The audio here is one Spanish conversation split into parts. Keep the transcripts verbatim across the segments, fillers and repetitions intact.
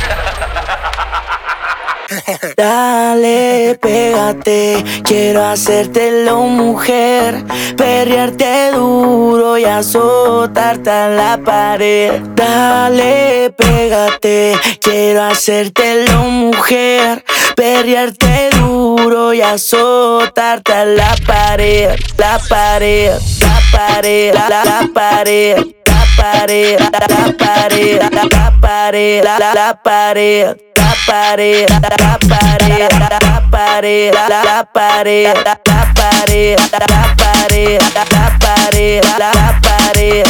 Dale, pégate, quiero hacértelo mujer, perrearte duro y azotarte a la pared. Dale, pégate, quiero hacértelo mujer, perrearte duro y azotarte a la pared. La pared, la pared, la, la, la pared. La pared, la, la pared, la, la pared, la, la, la pared. La pared, la pared, la pared, la pared, la pared, la pared, la pared, la pared.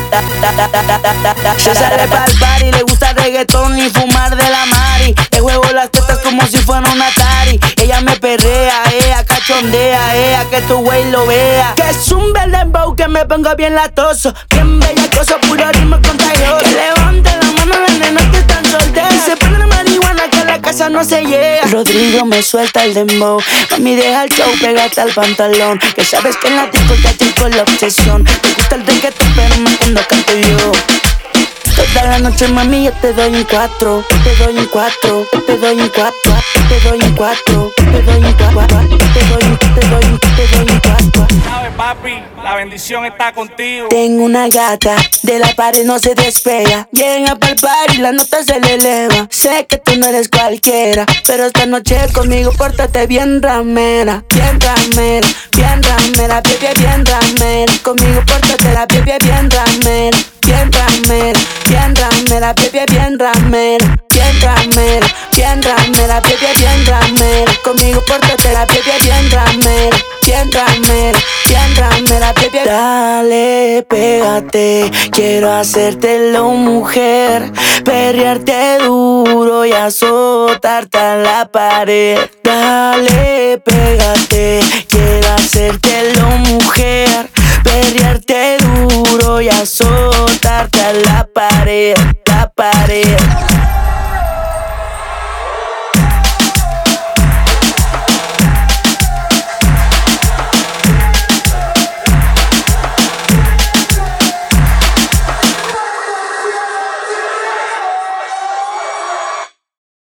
Se sale pa'l party, le gusta el reggaetón y fumar de la mari. Le juego las tetas como si fuera un Atari. Ella me perrea, ella cachondea, ella que tu güey lo vea. Que es un dembow que me pongo bien latoso, bien bellacoso, puro ritmo contagioso. Que levante la mano las nenas que están solteras y se ponen marihuana que la casa no se llega. Rodrigo me suelta el dembow, mami deja el show, pégate al pantalón. Que sabes que en la disco ya tengo la obsesión. Te gusta el reggaetón pero más cuando canto yo. Toda la noche mami yo te doy en cuatro, te doy en cuatro, te doy en cuatro, te doy en cuatro, te doy en cuatro, te doy en, te doy en, te doy en cuatro. Sabes papi, la bendición está contigo. Tengo una gata, de la pared no se despega. Llega pa'l party y la nota se le eleva. Sé que tú no eres cualquiera, pero esta noche conmigo pórtate bien ramera. Bien ramera, bien ramera, bien, bien ramera. Conmigo pórtate la bien, bien ramera. Bien ramera, bien ramera, bien, bien ramera. Bien ramera, bien ramera, bien, bien ramera. Conmigo pórtate la bien, bien ramera. Bien ramera, bien ramera, bien, bien. Dale, pégate, quiero hacértelo mujer, perrearte duro y azotarte a la pared. Dale, pégate, quiero hacértelo mujer, perrearte duro y azotarte a la pared. La pared,